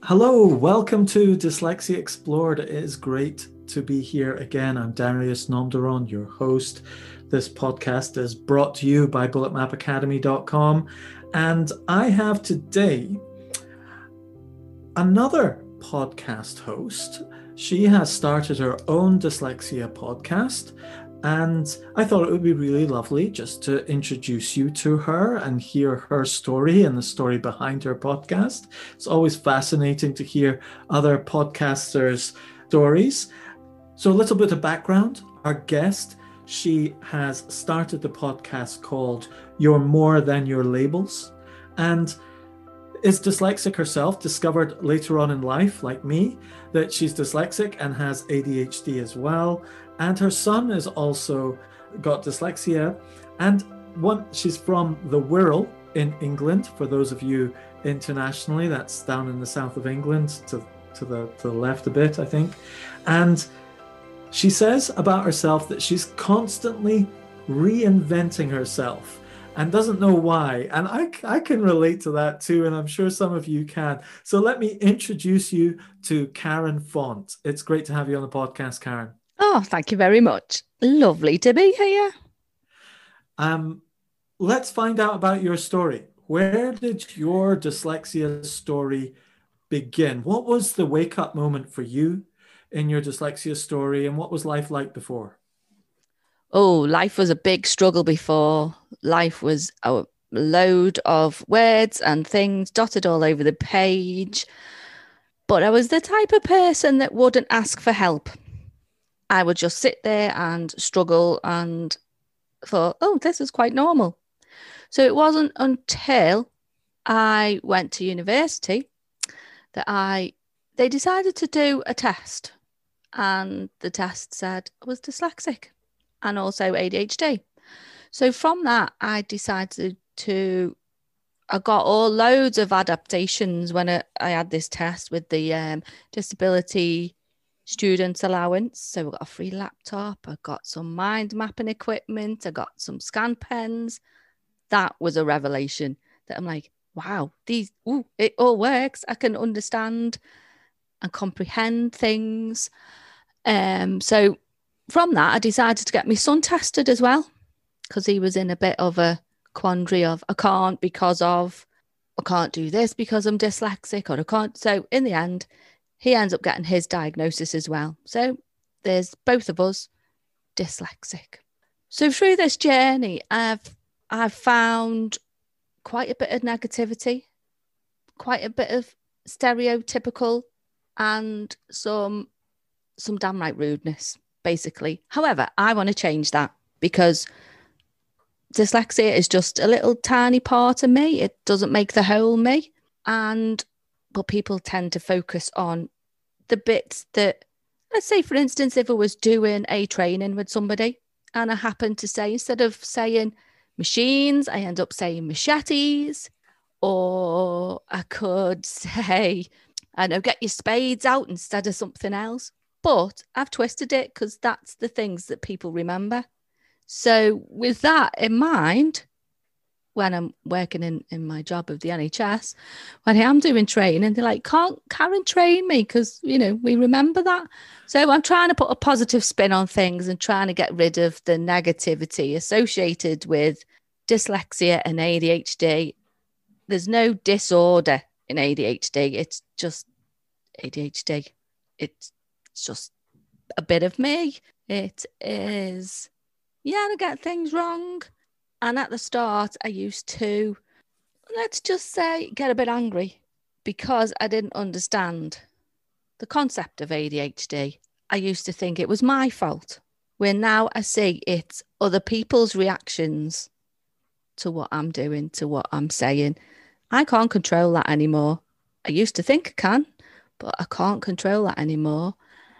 Hello, welcome to Dyslexia Explored. It is great to be here again. I'm Darius Nomderon, your host. This podcast is brought to you by bulletmapacademy.com. And I have today another podcast host. She has started her own dyslexia podcast, and I thought it would be really lovely just to introduce you to her and hear her story and the story behind her podcast. It's always fascinating to hear other podcasters' stories. So a little bit of background. Our guest, she has started the podcast called You're More Than Your Labels, and is dyslexic herself, discovered later on in life, like me, that she's dyslexic and has ADHD as well. And her son is also got dyslexia. And she's from the Wirral in England. For those of you internationally, that's down in the south of England, to the left a bit, I think. And she says about herself that she's constantly reinventing herself and doesn't know why. And I can relate to that too, and I'm sure some of you can. So let me introduce you to Karen Font. It's great to have you on the podcast, Karen. Oh, thank you very much. Lovely to be here. Let's find out about your story. Where did your dyslexia story begin? What was the wake-up moment for you in your dyslexia story, and what was life like before? Oh, life was a big struggle before. Life was a load of words and things dotted all over the page. But I was the type of person that wouldn't ask for help. I would just sit there and struggle and thought, oh, this is quite normal. So it wasn't until I went to university that they decided to do a test. And the test said I was dyslexic and also ADHD. So from that, I got all loads of adaptations when I had this test with the disability students allowance. So I got a free laptop, I got some mind mapping equipment, I got some scan pens. That was a revelation that I'm like, wow, it all works. I can understand and comprehend things. So from that, I decided to get my son tested as well, because he was in a bit of a quandary of I can't do this because I'm dyslexic, or I can't. So in the end, he ends up getting his diagnosis as well. So there's both of us dyslexic. So through this journey, I've found quite a bit of negativity, quite a bit of stereotypical, and some downright rudeness, basically. However, I want to change that, because dyslexia is just a little tiny part of me. It doesn't make the whole me. But people tend to focus on the bits that, let's say, for instance, if I was doing a training with somebody and I happened to say, instead of saying machines, I end up saying machetes, or I could say, I know, get your spades out instead of something else. But I've twisted it because that's the things that people remember. So with that in mind, when I'm working in my job of the NHS, when I am doing training, they're like, can't Karen train me? Because, we remember that. So I'm trying to put a positive spin on things and trying to get rid of the negativity associated with dyslexia and ADHD. There's no disorder in ADHD. It's just ADHD. It's just a bit of me. It is, I get things wrong. And at the start, I used to, let's just say, get a bit angry because I didn't understand the concept of ADHD. I used to think it was my fault, where now I see it's other people's reactions to what I'm doing, to what I'm saying. I can't control that anymore. I used to think I can, but I can't control that anymore.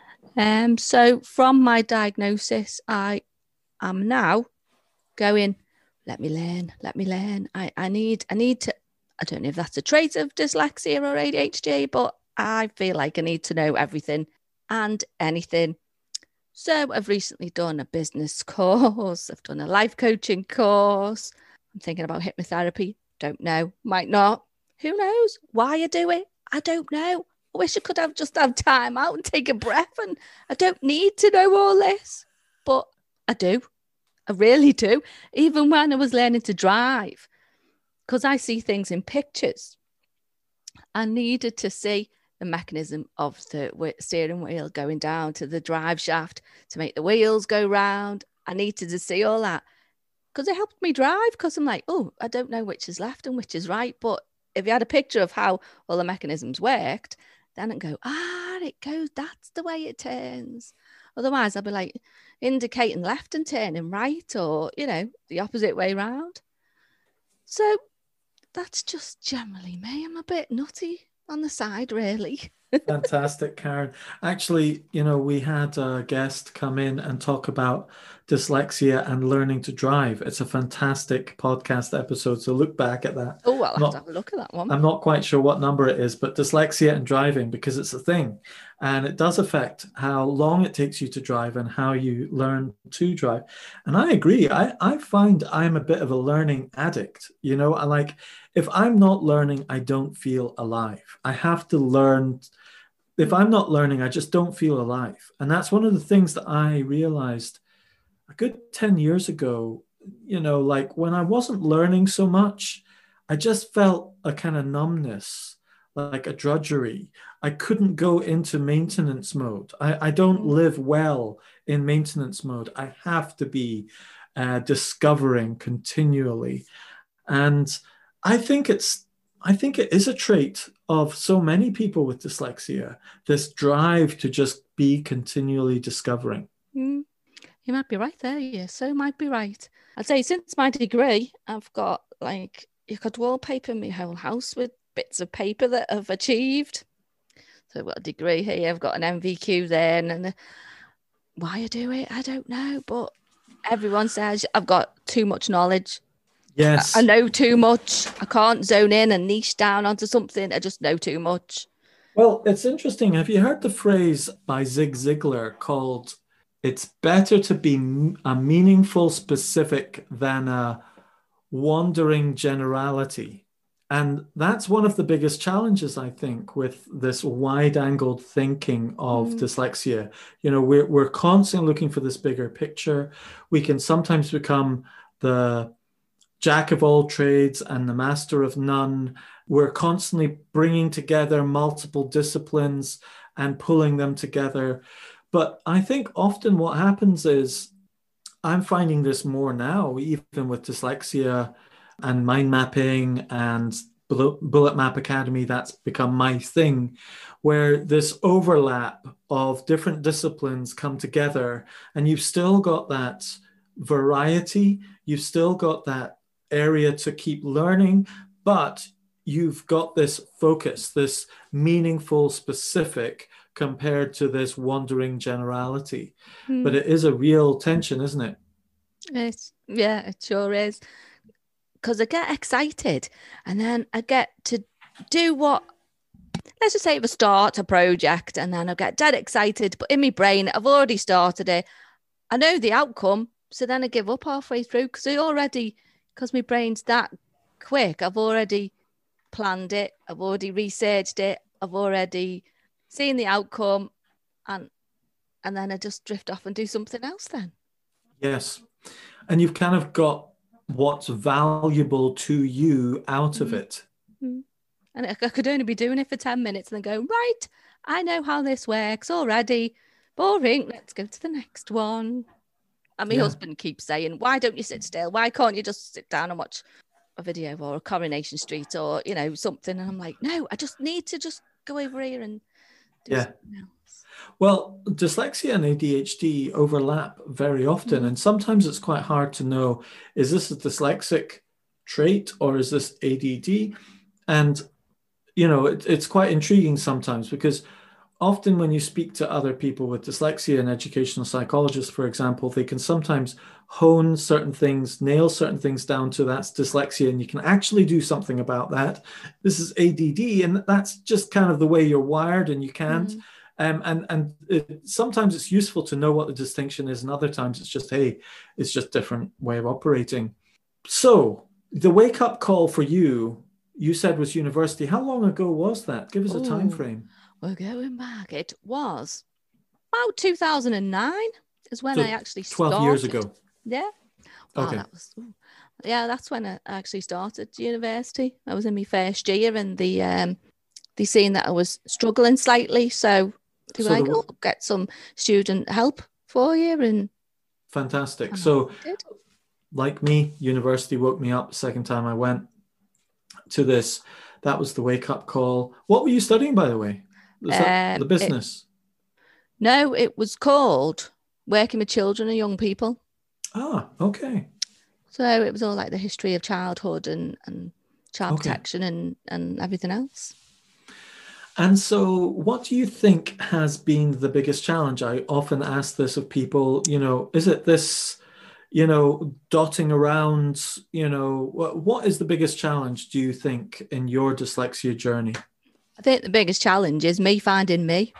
So from my diagnosis, I am now going, let me learn. I need to, I don't know if that's a trait of dyslexia or ADHD, but I feel like I need to know everything and anything. So I've recently done a business course. I've done a life coaching course. I'm thinking about hypnotherapy. Don't know, might not. Who knows? Why I do it? I don't know. I wish I could have time out and take a breath, and I don't need to know all this. But I do. I really do. Even when I was learning to drive, because I see things in pictures, I needed to see the mechanism of the steering wheel going down to the drive shaft to make the wheels go round. I needed to see all that because it helped me drive, because I'm like, oh, I don't know which is left and which is right. But if you had a picture of how all the mechanisms worked, then I'd go, it goes, that's the way it turns. Otherwise, I'd be like indicating left and turning right, or, the opposite way round. So that's just generally me. I'm a bit nutty on the side, really. Fantastic, Karen. Actually, we had a guest come in and talk about dyslexia and learning to drive. It's a fantastic podcast episode. So look back at that. Oh, I'll have to have a look at that one. I'm not quite sure what number it is, but dyslexia and driving, because it's a thing. And it does affect how long it takes you to drive and how you learn to drive. And I agree. I find I'm a bit of a learning addict. If I'm not learning, I don't feel alive. I have to learn. If I'm not learning, I just don't feel alive. And that's one of the things that I realized a good 10 years ago, when I wasn't learning so much, I just felt a kind of numbness, like a drudgery. I couldn't go into maintenance mode. I don't live well in maintenance mode. I have to be discovering continually. And I think it is a trait of so many people with dyslexia, this drive to just be continually discovering. You might be right there. You so might be right. I'd say since my degree, I've got you could wallpaper my whole house with bits of paper that I've achieved. So I've got a degree here, I've got an MVQ there, and why I do it, I don't know. But everyone says I've got too much knowledge. Yes. I know too much. I can't zone in and niche down onto something. I just know too much. Well, it's interesting. Have you heard the phrase by Zig Ziglar called, "It's better to be a meaningful specific than a wandering generality"? And that's one of the biggest challenges, I think, with this wide-angled thinking of dyslexia. We're constantly looking for this bigger picture. We can sometimes become the jack of all trades and the master of none. We're constantly bringing together multiple disciplines and pulling them together. But I think often what happens is, I'm finding this more now, even with dyslexia and mind mapping and Bullet Map Academy, that's become my thing, where this overlap of different disciplines come together, and you've still got that variety, you've still got that area to keep learning, but you've got this focus, this meaningful specific compared to this wandering generality. But it is a real tension, isn't it? It sure is. Because I get excited and then I get to do what, let's just say if I start a project and then I get dead excited, but in my brain, I've already started it. I know the outcome. So then I give up halfway through because my brain's that quick. I've already planned it. I've already researched it. I've already seen the outcome. And then I just drift off and do something else then. Yes. And you've kind of got what's valuable to you out of it. And I could only be doing it for 10 minutes and then go, right, I know how this works already. Boring. Let's go to the next one. And my husband keeps saying, why don't you sit still? Why can't you just sit down and watch a video or a Coronation Street or, something? And I'm like, no, I just need to just go over here and do something else. Well, dyslexia and ADHD overlap very often. And sometimes it's quite hard to know, is this a dyslexic trait or is this ADD? And, it's quite intriguing sometimes, because often when you speak to other people with dyslexia, and educational psychologists, for example, they can sometimes hone certain things, nail certain things down to that's dyslexia, and you can actually do something about that. This is ADD, and that's just kind of the way you're wired, and you can't. Sometimes it's useful to know what the distinction is, and other times it's just, hey, it's just different way of operating. So the wake-up call for you said was university. How long ago was that? Give us a time frame. We're going back. It was about 2009 is when So I actually 12 years started. ago. Yeah. Wow, Okay. that was. Yeah, that's when I actually started university. I was in my first year, and they seen that I was struggling slightly, so they were So like, "Oh, get some student help for you," and fantastic. I So did. like me, university woke me up the second time I went to this. That was the wake up call. What were you studying, by the way? Was that the It business? No, it was called Working with Children and Young People. Ah, okay. So it was all like the history of childhood and child Okay. protection and everything else. And so, what do you think has been the biggest challenge? I often ask this of people, is it this, dotting around, what is the biggest challenge, do you think, in your dyslexia journey? I think the biggest challenge is me finding me.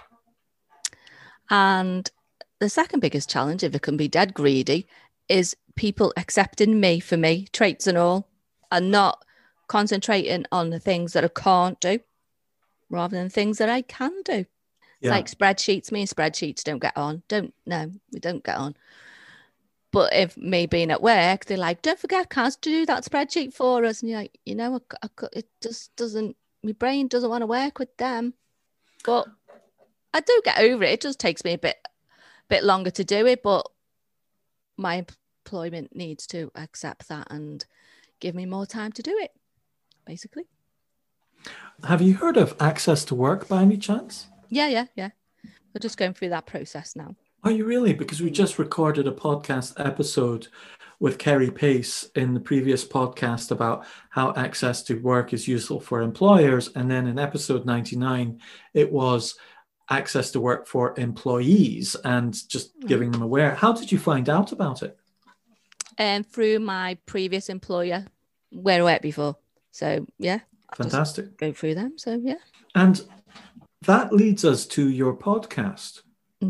And the second biggest challenge, if it can be dead greedy, is people accepting me for me, traits and all, and not concentrating on the things that I can't do rather than things that I can do. It's Yeah. like spreadsheets. Me and spreadsheets don't get on. We don't get on. But if me being at work, they're like, don't forget, Kaz, to do that spreadsheet for us. And you're like, it just doesn't, my brain doesn't want to work with them. But I do get over it. It just takes me a bit longer to do it. But my employment needs to accept that and give me more time to do it, basically. Have you heard of Access to Work by any chance? Yeah. We're just going through that process now. Are you really? Because we just recorded a podcast episode with Kerry Pace in the previous podcast about how access to work is useful for employers. And then in episode 99, it was access to work for employees and just giving them aware. How did you find out about it? Through my previous employer, where I worked before. So, yeah. Fantastic. Go through them. So, yeah. And that leads us to your podcast.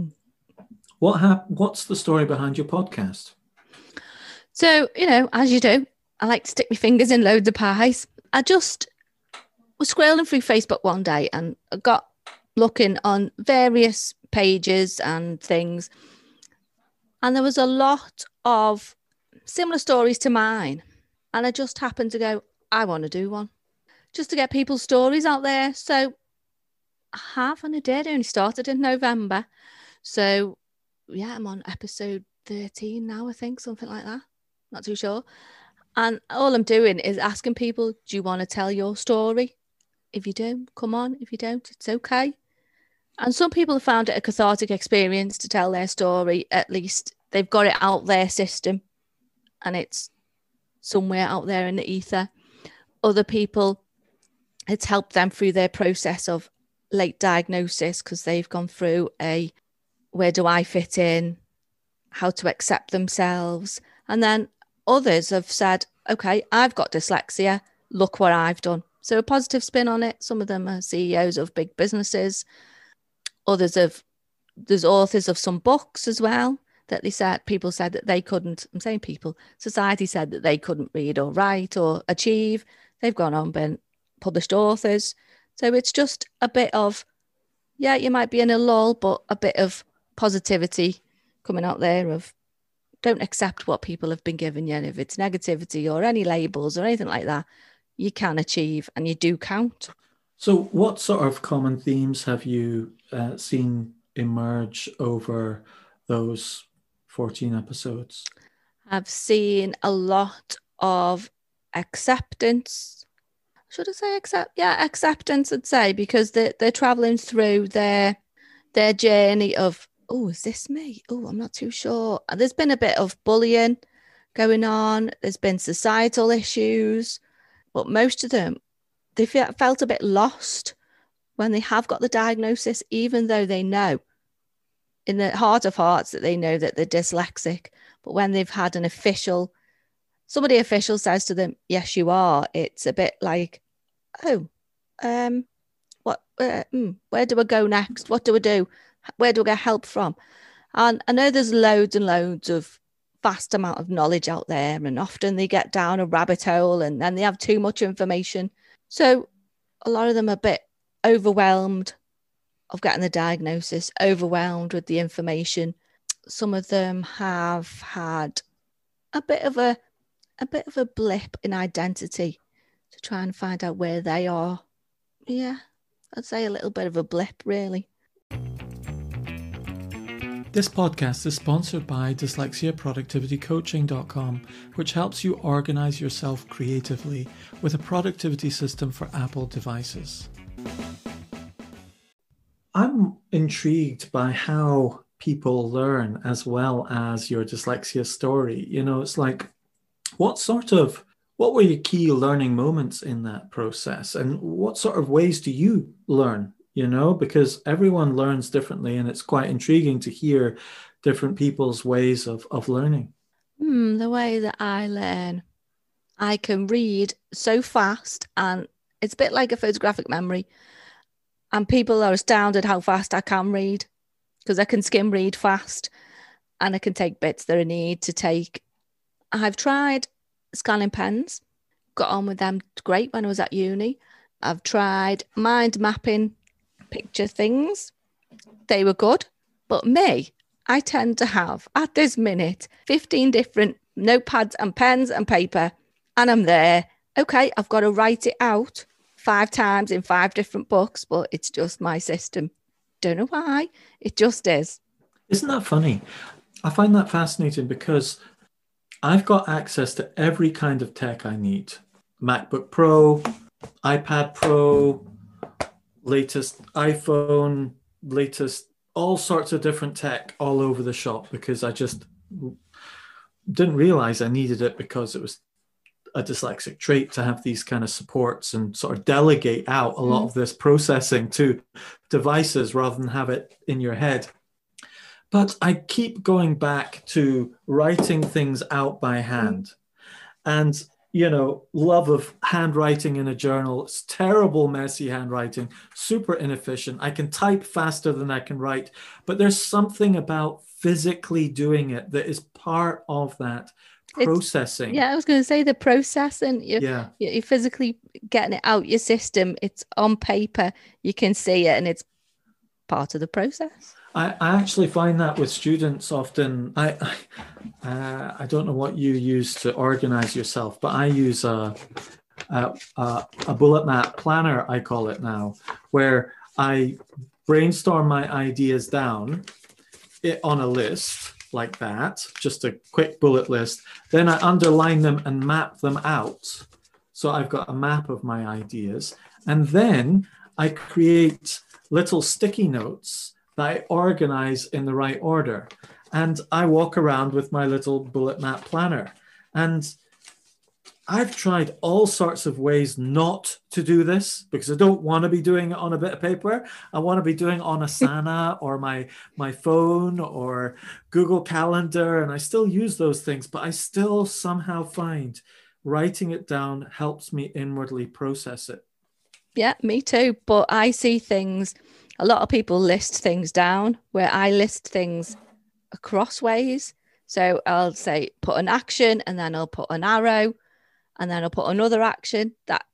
What's the story behind your podcast? So, as you do, I like to stick my fingers in loads of pies. I just was scrolling through Facebook one day and I got looking on various pages and things. And there was a lot of similar stories to mine. And I just happened to go, I want to do one. Just to get people's stories out there. So I have, and I did. I only started in November. So, yeah, I'm on episode 13 now, I think, something like that. Not too sure. And all I'm doing is asking people, do you want to tell your story? If you do, come on. If you don't, it's okay. And some people have found it a cathartic experience to tell their story. At least they've got it out their system and it's somewhere out there in the ether. Other people, it's helped them through their process of late diagnosis because they've gone through where do I fit in, how to accept themselves. And then others have said, okay, I've got dyslexia. Look what I've done. So a positive spin on it. Some of them are CEOs of big businesses. There's authors of some books as well that people said that they couldn't, I'm saying people, society said that they couldn't read or write or achieve. They've gone on, been published authors. So it's just a bit of, yeah, you might be in a lull, but a bit of positivity coming out there of don't accept what people have been given you. And if it's negativity or any labels or anything like that, you can achieve and you do count. So what sort of common themes have you seen emerge over those 14 episodes? I've seen a lot of acceptance. Should I say acceptance, I'd say, because they're traveling through their journey of, oh, is this me? Oh, I'm not too sure. And there's been a bit of bullying going on. There's been societal issues, but most of them, they felt a bit lost when they have got the diagnosis, even though they know in the heart of hearts that they know that they're dyslexic. But when they've had somebody official says to them, yes, you are, it's a bit like, oh, where do I go next? What do I do? Where do I get help from? And I know there's loads and loads of vast amount of knowledge out there, and often they get down a rabbit hole and then they have too much information. So a lot of them are a bit overwhelmed of getting the diagnosis, overwhelmed with the information. Some of them have had a bit of a blip in identity to try and find out where they are. Yeah, I'd say a little bit of a blip, really. This podcast is sponsored by dyslexiaproductivitycoaching.com, which helps you organize yourself creatively with a productivity system for Apple devices. I'm intrigued by how people learn as well as your dyslexia story. You know, it's like, what were your key learning moments in that process? And what sort of ways do you learn? You know, because everyone learns differently, and it's quite intriguing to hear different people's ways of learning. The way that I learn, I can read so fast, and it's a bit like a photographic memory. And people are astounded how fast I can read, because I can skim read fast and I can take bits that I need to take. I've tried scanning pens, got on with them great when I was at uni. I've tried mind mapping picture things. They were good. But me, I tend to have, at this minute, 15 different notepads and pens and paper, and I'm there. Okay, I've got to write it out 5 times in 5 different books, but it's just my system. Don't know why. It just is. Isn't that funny? I find that fascinating because I've got access to every kind of tech I need. MacBook Pro, iPad Pro, latest iPhone, latest, all sorts of different tech all over the shop, because I just didn't realize I needed it, because it was a dyslexic trait to have these kind of supports and sort of delegate out a lot of this processing to devices rather than have it in your head. But I keep going back to writing things out by hand. And, you know, love of handwriting in a journal. It's terrible, messy handwriting, super inefficient. I can type faster than I can write, but there's something about physically doing it that is part of that processing. I was going to say the processing. You're physically getting it out your system. It's on paper. You can see it, and it's part of the process. I actually find that with students often. I don't know what you use to organize yourself, but I use a bullet map planner, I call it now, where I brainstorm my ideas down on a list like that, just a quick bullet list. Then I underline them and map them out. So I've got a map of my ideas. And then I create little sticky notes that I organize in the right order. And I walk around with my little bullet map planner. And I've tried all sorts of ways not to do this, because I don't want to be doing it on a bit of paper. I want to be doing it on Asana or my phone or Google Calendar. And I still use those things, but I still somehow find writing it down helps me inwardly process it. Yeah, me too. But I see things, a lot of people list things down, where I list things across ways. So I'll say put an action, and then I'll put an arrow, and then I'll put another action. That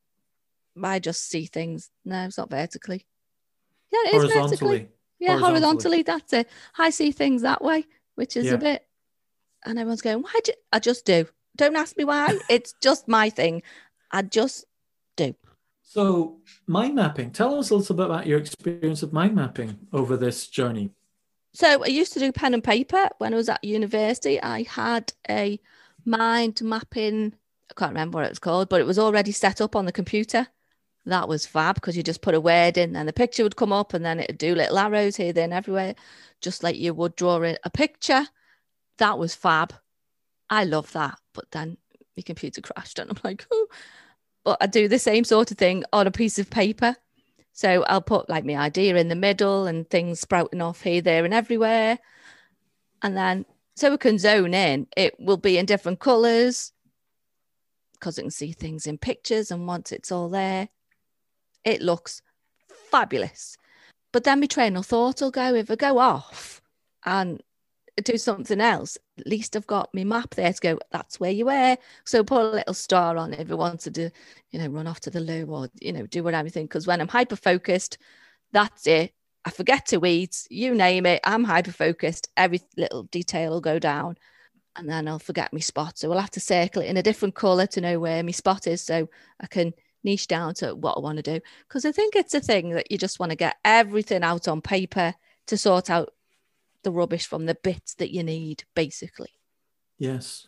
I just see things. No, it's not vertically. Yeah, it is vertically. Yeah, horizontally. That's it. I see things that way, which is a bit. And everyone's going, why? I just do. Don't ask me why. It's just my thing. I just do. So mind mapping, tell us a little bit about your experience of mind mapping over this journey. So I used to do pen and paper when I was at university. I had a mind mapping, I can't remember what it was called, but it was already set up on the computer. That was fab, because you just put a word in and the picture would come up, and then it'd do little arrows here, there and everywhere, just like you would draw a picture. That was fab. I love that. But then my computer crashed and I'm like, oh. But I do the same sort of thing on a piece of paper. So I'll put like my idea in the middle and things sprouting off here, there and everywhere. And then so we can zone in, it will be in different colours, because I can see things in pictures, and once it's all there, it looks fabulous. But then my train of thought will go, if I go off and do something else, at least I've got my map there to go, that's where you were. So put a little star on if I wanted to, run off to the loo or, do whatever. Because when I'm hyper focused, that's it. I forget to eat, you name it, I'm hyper focused, every little detail will go down, and then I'll forget my spot. So we'll have to circle it in a different colour to know where my spot is, so I can niche down to what I want to do. Because I think it's a thing that you just want to get everything out on paper to sort out the rubbish from the bits that you need, basically. Yes.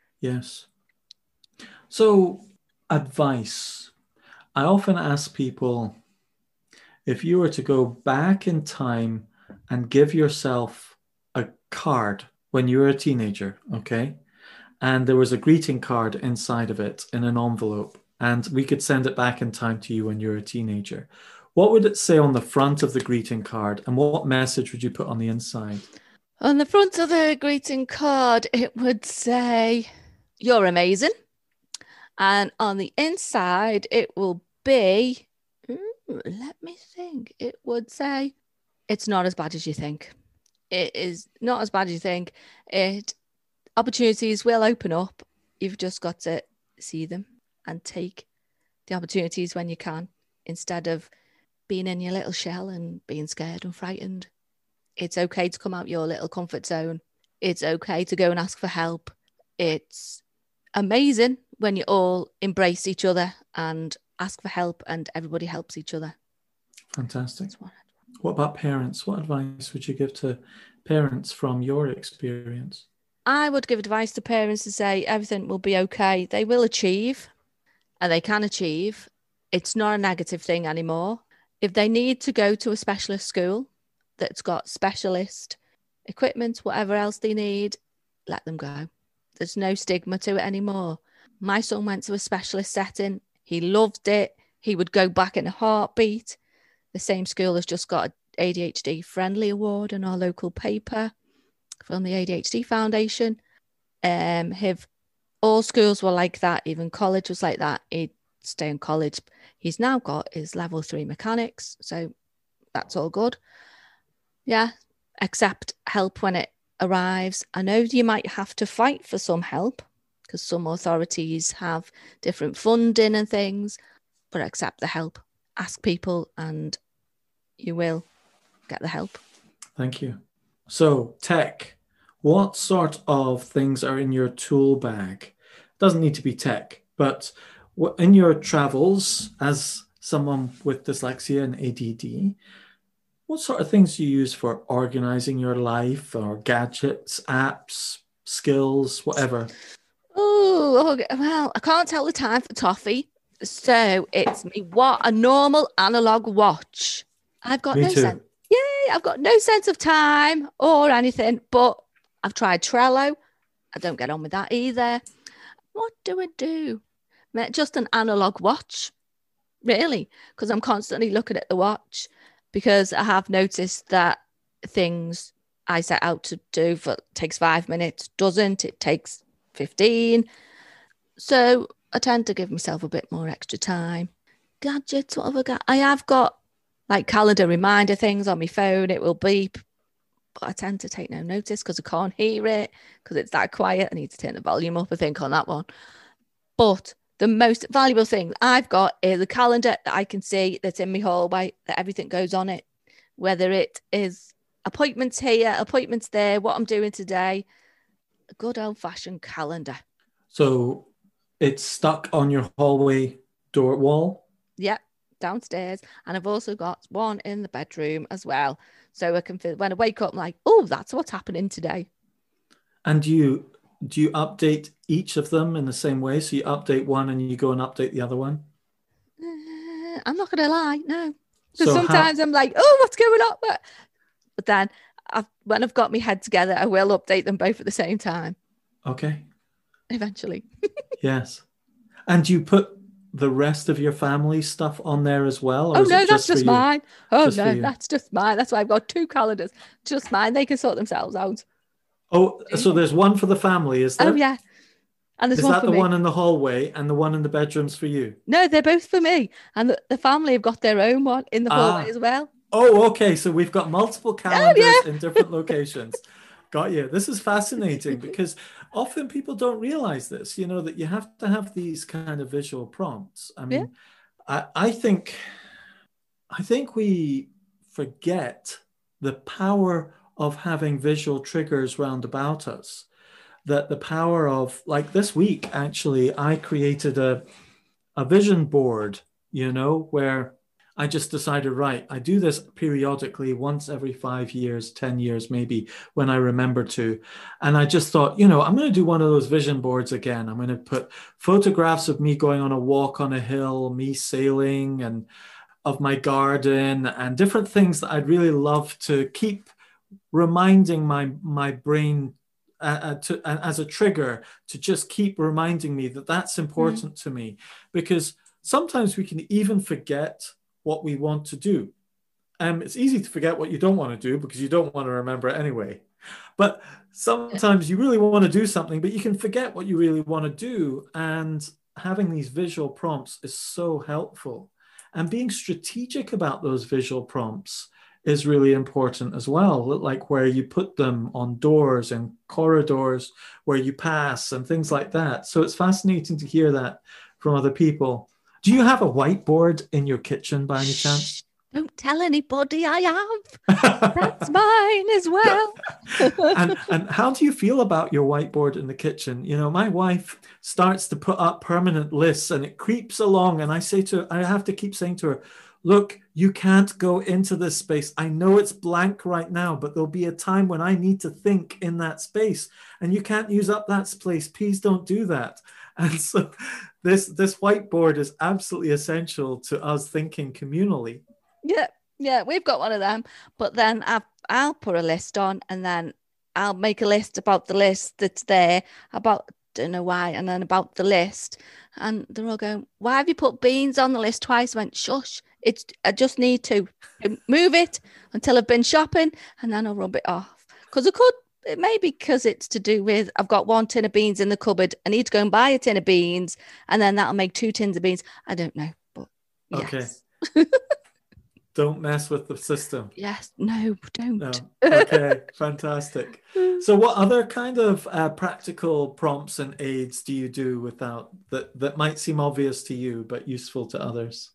So, advice. I often ask people, if you were to go back in time and give yourself a card when you were a teenager, okay? And there was a greeting card inside of it in an envelope, and we could send it back in time to you when you were a teenager. What would it say on the front of the greeting card, and what message would you put on the inside? On the front of the greeting card, it would say, "You're amazing." And on the inside, it will be, let me think, it would say, "It's not as bad as you think." It is not as bad as you think. Opportunities will open up. You've just got to see them and take the opportunities when you can, instead of being in your little shell and being scared and frightened. It's okay to come out your little comfort zone. It's okay to go and ask for help. It's amazing when you all embrace each other and ask for help and everybody helps each other. Fantastic. What about parents? What advice would you give to parents from your experience? I would give advice to parents to say everything will be okay. They will achieve, and they can achieve. It's not a negative thing anymore. If they need to go to a specialist school that's got specialist equipment, whatever else they need, let them go. There's no stigma to it anymore. My son went to a specialist setting. He loved it. He would go back in a heartbeat. The same school has just got an ADHD Friendly Award in our local paper from the ADHD Foundation. All schools were like that. Even college was like that. He'd stay in college. He's now got his level 3 mechanics, so that's all good. Yeah, accept help when it arrives. I know you might have to fight for some help because some authorities have different funding and things, but accept the help. Ask people and you will get the help. Thank you. So, tech. What sort of things are in your tool bag? Doesn't need to be tech, but in your travels as someone with dyslexia and ADD, what sort of things do you use for organizing your life, or gadgets, apps, skills, whatever? Oh, okay. Well, I can't tell the time for toffee, so it's me. What a normal analog watch. I've got no sense. Yay! I've got no sense of time or anything, but I've tried Trello. I don't get on with that either. What do I do? Just an analog watch, really, because I'm constantly looking at the watch, because I have noticed that things I set out to do takes 5 minutes, doesn't. It takes 15. So I tend to give myself a bit more extra time. Gadgets, what have I got? I have got like calendar reminder things on my phone. It will beep, but I tend to take no notice because I can't hear it because it's that quiet. I need to turn the volume up, I think, on that one. But the most valuable thing I've got is a calendar that I can see that's in my hallway, that everything goes on it, whether it is appointments here, appointments there, what I'm doing today. A good old-fashioned calendar. So it's stuck on your hallway door wall? Yep, downstairs. And I've also got one in the bedroom as well. So I can feel when I wake up, I'm like, oh, that's what's happening today. And do you update each of them in the same way? So you update one and you go and update the other one? I'm not going to lie, no. Because sometimes I'm like, oh, what's going on? But then when I've got my head together, I will update them both at the same time. Okay. Eventually. Yes. And do you put the rest of your family stuff on there as well? Or no, that's just mine. Oh, no, that's just mine. That's why I've got 2 calendars. Just mine. They can sort themselves out. Oh, so there's one for the family, is there? Oh, yeah. And there's is one that for the me. One in the hallway and the one in the bedrooms for you? No, they're both for me. And the family have got their own one in the hallway as well. Oh, okay. So we've got multiple calendars in different locations. Got you. This is fascinating because often people don't realize this, that you have to have these kind of visual prompts. I mean, I think we forget the power of having visual triggers round about us. That the power of, like this week, actually, I created a vision board, where I just decided, right, I do this periodically once every 5 years, 10 years, maybe, when I remember to. And I just thought, I'm going to do one of those vision boards again. I'm going to put photographs of me going on a walk on a hill, me sailing, and of my garden, and different things that I'd really love to keep reminding my brain as a trigger, to just keep reminding me that that's important to me. Because sometimes we can even forget what we want to do. It's easy to forget what you don't want to do because you don't want to remember it anyway. But sometimes you really want to do something, but you can forget what you really want to do. And having these visual prompts is so helpful. And being strategic about those visual prompts is really important as well, like where you put them on doors and corridors where you pass and things like that. So it's fascinating to hear that from other people. Do you have a whiteboard in your kitchen by any chance? Don't tell anybody I have. That's mine as well. and how do you feel about your whiteboard in the kitchen? My wife starts to put up permanent lists and it creeps along. And I have to keep saying to her, look, you can't go into this space. I know it's blank right now, but there'll be a time when I need to think in that space. And you can't use up that space. Please don't do that. And so this whiteboard is absolutely essential to us thinking communally. Yeah, we've got one of them. But then I'll put a list on, and then I'll make a list about the list that's there, about don't know why, and then about the list. And they're all going, why have you put beans on the list twice? I went, shush, I just need to move it until I've been shopping, and then I'll rub it off. Because it may be because it's to do with, I've got 1 tin of beans in the cupboard. I need to go and buy a tin of beans, and then that'll make 2 tins of beans. I don't know, but yes. Okay. Don't mess with the system. Yes, no, don't. No. Okay, fantastic. So what other kind of practical prompts and aids do you do without that might seem obvious to you, but useful to others?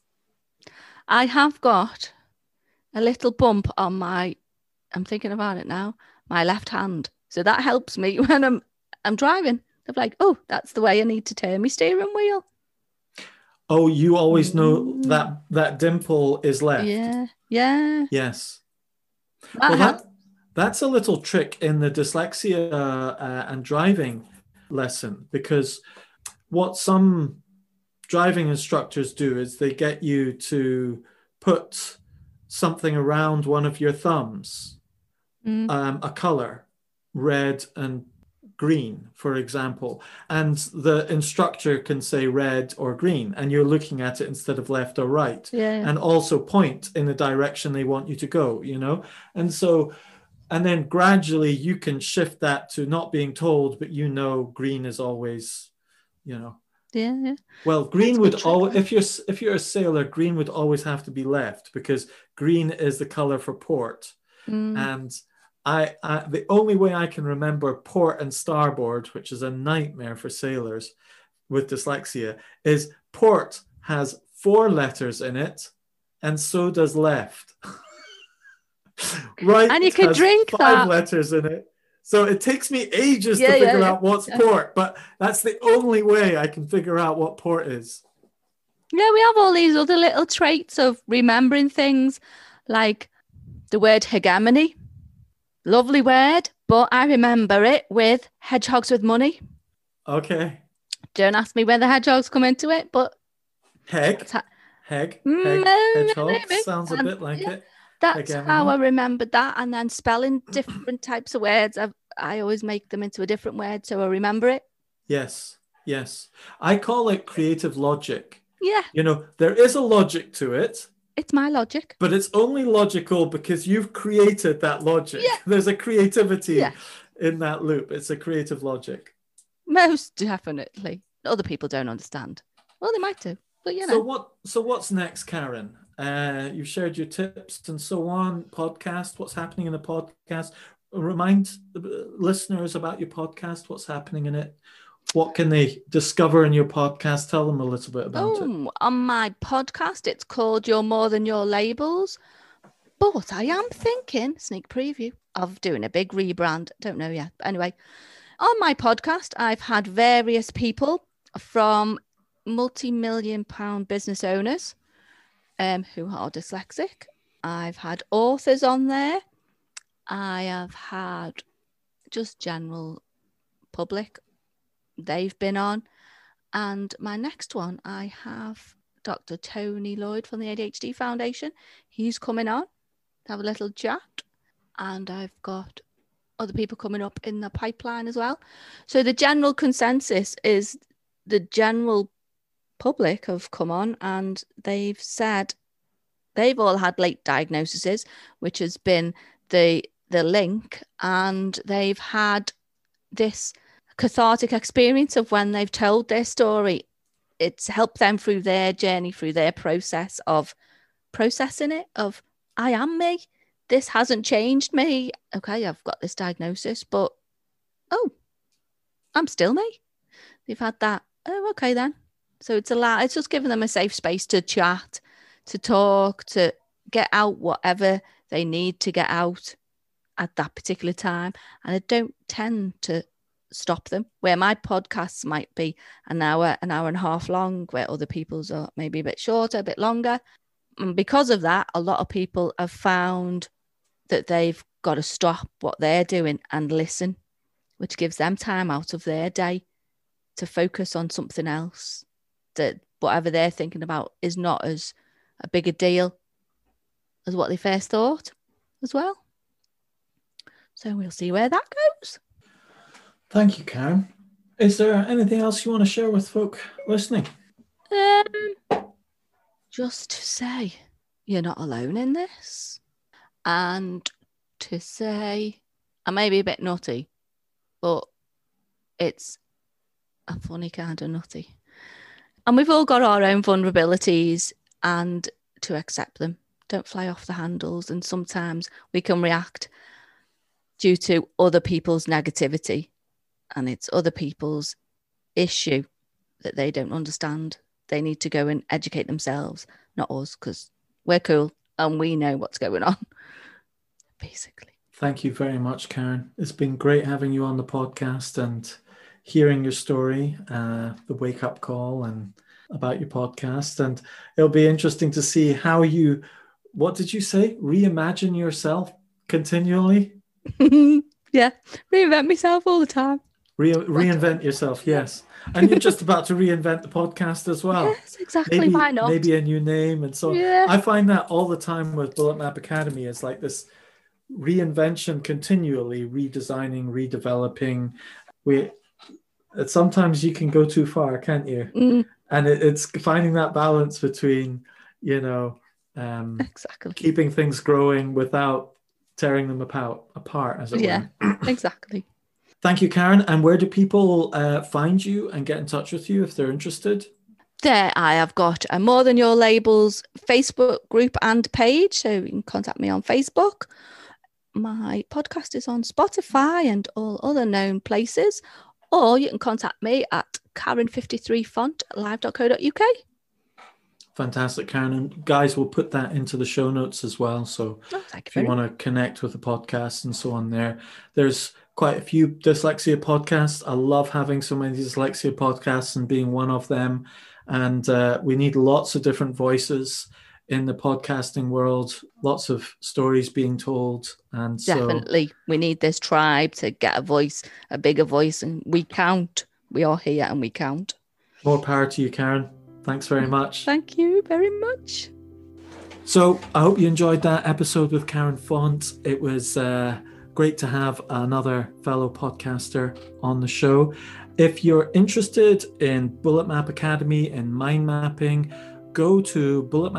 I have got a little bump on I'm thinking about it now, my left hand. So that helps me when I'm driving. I'm like, oh, that's the way I need to turn my steering wheel. Oh, you always know that dimple is left. Yeah. Yes. That's a little trick in the dyslexia and driving lesson, because what some driving instructors do is they get you to put something around one of your thumbs, a color, red and green, for example, and the instructor can say red or green, and you're looking at it instead of left or right, and also point in the direction they want you to go, and then gradually you can shift that to not being told, but green is always, well, green would always, if you're a sailor, green would always have to be left, because green is the color for port. And I the only way I can remember port and starboard, which is a nightmare for sailors with dyslexia, is port has 4 letters in it, and so does left. Right, and you can drink 5 letters in it. So it takes me ages to figure out what's port, but that's the only way I can figure out what port is. Yeah, we have all these other little traits of remembering things, like the word hegemony. Lovely word, but I remember it with hedgehogs with money. Okay. Don't ask me where the hedgehogs come into it, but... Hedgehog sounds a bit like it. That's how I remembered that. And then spelling different types of words, I always make them into a different word so I remember it. Yes. I call it creative logic. Yeah. There is a logic to it. It's my logic. But it's only logical because you've created that logic. Yeah. There's a creativity in that loop. It's a creative logic. Most definitely. Other people don't understand. Well, they might do, but So what's next, Karen? You've shared your tips and so on. Podcast, what's happening in the podcast? Remind the listeners about your podcast, what's happening in it. What can they discover in your podcast? Tell them a little bit about it. On my podcast, it's called You're More Than Your Labels. But I am thinking, sneak preview, of doing a big rebrand. Don't know yet. But anyway, on my podcast, I've had various people from multi-million-pound business owners who are dyslexic. I've had authors on there. I have had just general public. They've been on. And my next one, I have Dr. Tony Lloyd from the ADHD Foundation. He's coming on to have a little chat. And I've got other people coming up in the pipeline as well. So the general consensus is the general public have come on and they've said they've all had late diagnoses, which has been the link, and they've had this cathartic experience of when they've told their story. It's helped them through their journey, through their process of processing it, of I am me. This hasn't changed me. Okay, I've got this diagnosis, but oh, I'm still me. They've had that. Oh, okay then. So it's just giving them a safe space to chat, to talk, to get out whatever they need to get out at that particular time. And I don't tend to stop them, where my podcasts might be an hour and a half long, where other people's are maybe a bit shorter, a bit longer. And because of that, a lot of people have found that they've got to stop what they're doing and listen, which gives them time out of their day to focus on something else, that whatever they're thinking about is not as a big a deal as what they first thought as well. So we'll see where that goes. Thank you, Karen. Is there anything else you want to share with folk listening? Just to say, you're not alone in this. And to say, I may be a bit nutty, but it's a funny kind of nutty. And we've all got our own vulnerabilities, and to accept them. Don't fly off the handles. And sometimes we can react due to other people's negativity, and it's other people's issue that they don't understand. They need to go and educate themselves, not us, because we're cool and we know what's going on, basically. Thank you very much, Karen. It's been great having you on the podcast and hearing your story, the wake-up call and about your podcast. And it'll be interesting to see how you, what did you say? Reimagine yourself continually? Yeah, reinvent myself all the time. Reinvent yourself, yes. And you're just about to reinvent the podcast as well. Yes, exactly. Why not? Maybe a new name and so on. Yeah. I find that all the time with Bullet Map Academy is like this reinvention, continually redesigning, redeveloping. Sometimes you can go too far, can't you? Mm. And it's finding that balance between, exactly, keeping things growing without tearing them apart, as it were. Exactly. Thank you, Karen. And where do people find you and get in touch with you if they're interested? There, I have got a More Than Your Labels Facebook group and page, so you can contact me on Facebook. My podcast is on Spotify and all other known places, or you can contact me at Karen53font@live.co.uk. Fantastic, Karen. And guys, we'll put that into the show notes as well. So if you want to connect with the podcast and so on there's quite a few dyslexia podcasts. I love having so many dyslexia podcasts and being one of them. And we need lots of different voices in the podcasting world, lots of stories being told. And definitely, we need this tribe to get a voice, a bigger voice, and we count. We are here and we count. More power to you, Karen. Thanks very much. Thank you very much. So I hope you enjoyed that episode with Karen Font. It was great to have another fellow podcaster on the show. If you're interested in Bullet Map Academy and mind mapping, go to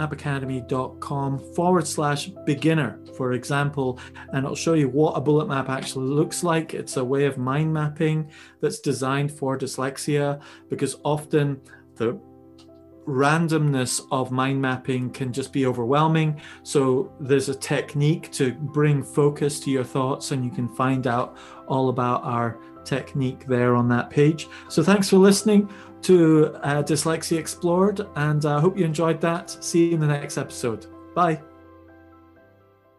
bulletmapacademy.com/beginner, for example, and it'll show you what a bullet map actually looks like. It's a way of mind mapping that's designed for dyslexia, because often the randomness of mind mapping can just be overwhelming. So there's a technique to bring focus to your thoughts, and you can find out all about our technique there on that page. So thanks for listening to Dyslexia Explored, and I hope you enjoyed that. See you in the next episode. Bye.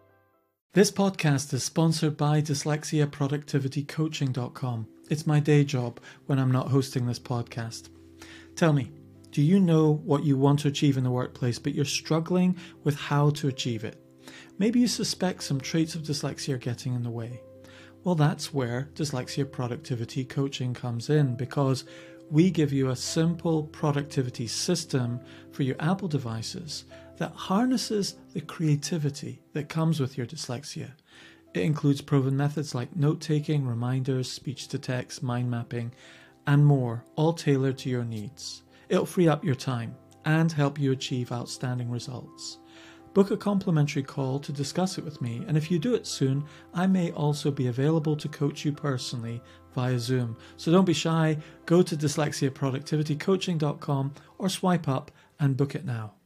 This podcast is sponsored by dyslexiaproductivitycoaching.com. It's my day job when I'm not hosting this podcast. Tell me, do you know what you want to achieve in the workplace, but you're struggling with how to achieve it? Maybe you suspect some traits of dyslexia are getting in the way. Well, that's where Dyslexia Productivity Coaching comes in, because we give you a simple productivity system for your Apple devices that harnesses the creativity that comes with your dyslexia. It includes proven methods like note-taking, reminders, speech-to-text, mind mapping, and more, all tailored to your needs. It'll free up your time and help you achieve outstanding results. Book a complimentary call to discuss it with me, and if you do it soon, I may also be available to coach you personally via Zoom. So don't be shy, go to dyslexiaproductivitycoaching.com or swipe up and book it now.